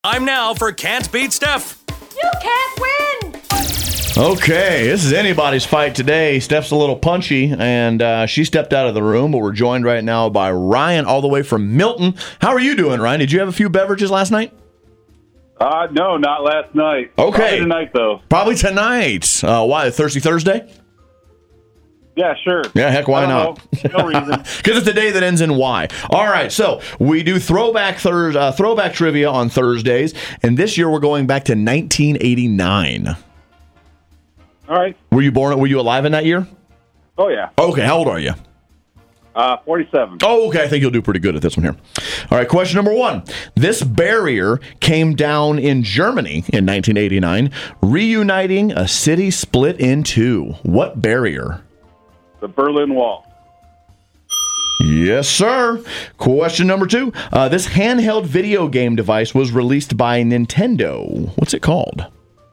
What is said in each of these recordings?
Time now for Can't Beat Steph. You can't win! Okay, this is anybody's fight today. Steph's a little punchy, and she stepped out of the room, but we're joined right now by Ryan, all the way from Milton. How are you doing, Ryan? Did you have a few beverages last night? No, not last night. Okay. Probably tonight, though. Probably tonight. Why, Thirsty Thursday? Yeah, sure. Yeah, heck, why not? No reason. Because it's the day that ends in Y. All right, so we do throwback trivia on Thursdays, and this year we're going back to 1989. All right. Were you alive in that year? Oh, yeah. Okay, how old are you? 47. Oh, okay, I think you'll do pretty good at this one here. All right, question number 1. This barrier came down in Germany in 1989, reuniting a city split in two. What barrier? The Berlin Wall. Yes, sir. Question number 2. This handheld video game device was released by Nintendo. What's it called?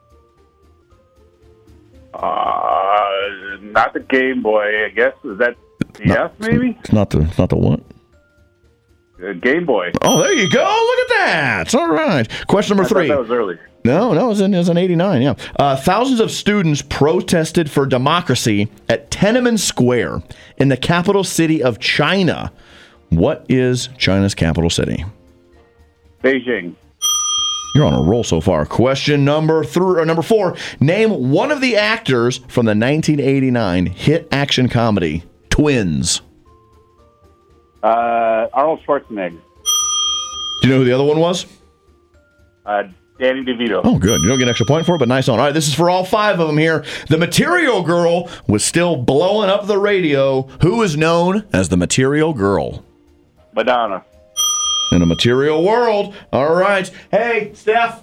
Not the Game Boy, I guess. Is that DS, maybe? It's not the what? Game Boy. Oh, there you go. Look at that. All right. Question number 3. That was early. No, it was in 89, yeah. Thousands of students protested for democracy at Tiananmen Square in the capital city of China. What is China's capital city? Beijing. You're on a roll so far. Question number 4. Name one of the actors from the 1989 hit action comedy, Twins. Arnold Schwarzenegger. Do you know who the other one was? Danny DeVito. Oh, good. You don't get an extra point for it, but nice on. All right, this is for all 5 of them here. The Material Girl was still blowing up the radio. Who is known as the Material Girl? Madonna. In a material world. All right. Hey, Steph.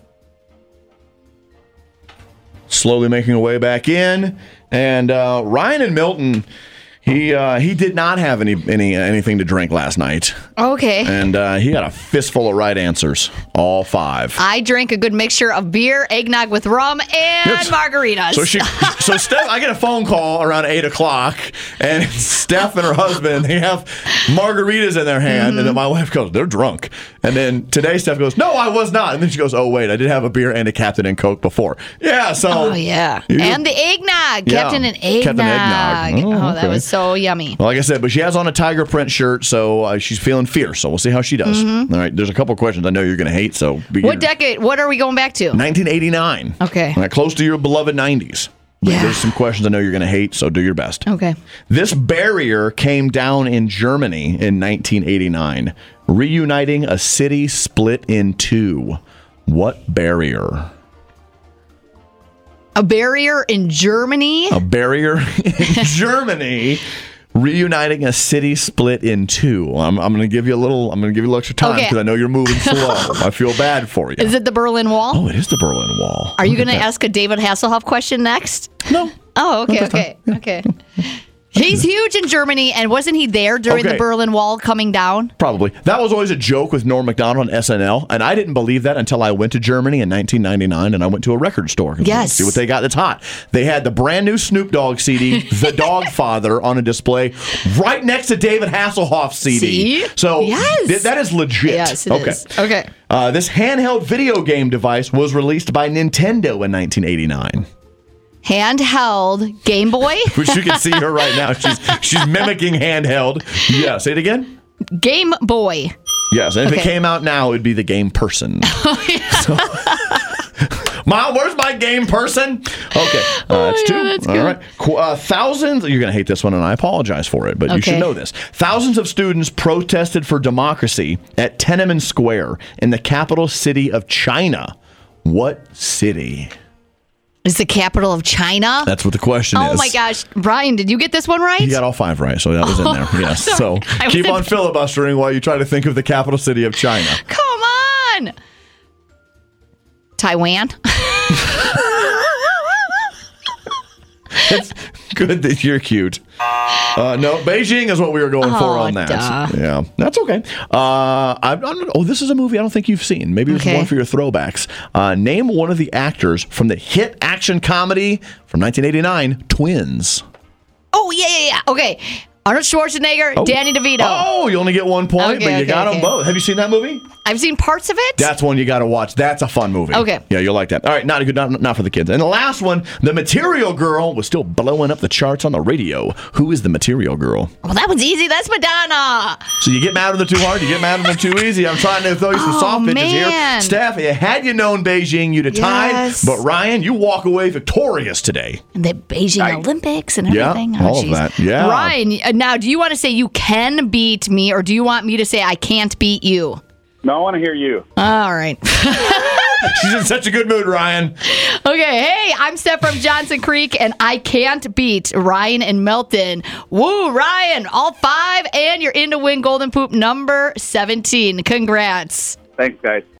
Slowly making her way back in. And Ryan and Milton, he did not have anything to drink last night. Okay. And he got a fistful of right answers, all 5. I drank a good mixture of beer, eggnog with rum, and margaritas. So Steph, I get a phone call around 8 o'clock, and Steph and her husband, they have margaritas in their hand, and then my wife goes, they're drunk. And then today Steph goes, no, I was not. And then she goes, oh, wait, I did have a beer and a Captain and Coke before. Yeah, so. Oh, yeah. And the eggnog. Yeah, Captain and eggnog. Captain Eggnog. Oh, okay. that was so yummy. Well, like I said, but she has on a tiger print shirt, so she's feeling fierce. So we'll see how she does. All right, there's a couple questions I know you're going to hate. So what decade? What are we going back to? 1989. Okay. All right, close to your beloved 90s. But Yeah. there's some questions I know you're going to hate, so do your best. Okay. This barrier came down in Germany in 1989, reuniting a city split in two. What barrier? A barrier in Germany? A barrier in Germany, reuniting a city split in two. I'm going to give you a little extra time because I know you're moving slow. I feel bad for you. Is it the Berlin Wall? Oh, it is the Berlin Wall. Are you going to ask a David Hasselhoff question next? No. Oh, okay. He's huge in Germany, and wasn't he there during the Berlin Wall coming down? Probably. That was always a joke with Norm Macdonald on SNL, and I didn't believe that until I went to Germany in 1999, and I went to a record store. Yes. See what they got that's hot. They had the brand new Snoop Dogg CD, The Dogfather, on a display right next to David Hasselhoff's CD. See? So Yes. that is legit. Yes, it is. Okay. This handheld video game device was released by Nintendo in 1989. Handheld Game Boy? Which you can see her right now. She's mimicking handheld. Yeah, say it again. Game Boy. Yes, and if it came out now, it would be the Game Person. Mom, where's my Game Person? Okay, that's 2. That's All good. right. Thousands, you're going to hate this one, and I apologize for it, but you should know this. Thousands of students protested for democracy at Tiananmen Square in the capital city of China. What city? Is the capital of China? That's what the question is. Oh my gosh. Brian, did you get this one right? You got all 5 right, so that was in there. Yes. So keep on filibustering while you try to think of the capital city of China. Come on. Taiwan? It's good that you're cute. No, Beijing is what we were going for on that. Duh. Yeah, that's okay. This is a movie I don't think you've seen. Maybe it's one for your throwbacks. Name one of the actors from the hit action comedy from 1989, Twins. Oh, yeah. Okay. Arnold Schwarzenegger, Danny DeVito. Oh, you only get 1 point, but you got them both. Have you seen that movie? I've seen parts of it. That's one you got to watch. That's a fun movie. Okay. Yeah, you'll like that. All right, not for the kids. And the last one, The Material Girl was still blowing up the charts on the radio. Who is the Material Girl? Well, that one's easy. That's Madonna. So you get mad at them too hard, you get mad at them too easy. I'm trying to throw you some soft pitches here. Steph, had you known Beijing, you'd have tied. But Ryan, you walk away victorious today. And the Beijing Olympics and everything. Yeah, all of that. Yeah. Ryan, now do you want to say you can beat me, or do you want me to say I can't beat you? No, I want to hear you. All right. She's in such a good mood, Ryan. Okay, hey, I'm Steph from Johnson Creek, and I can't beat Ryan and Milton. Woo, Ryan, all 5, and you're in to win Golden Poop number 17. Congrats. Thanks, guys.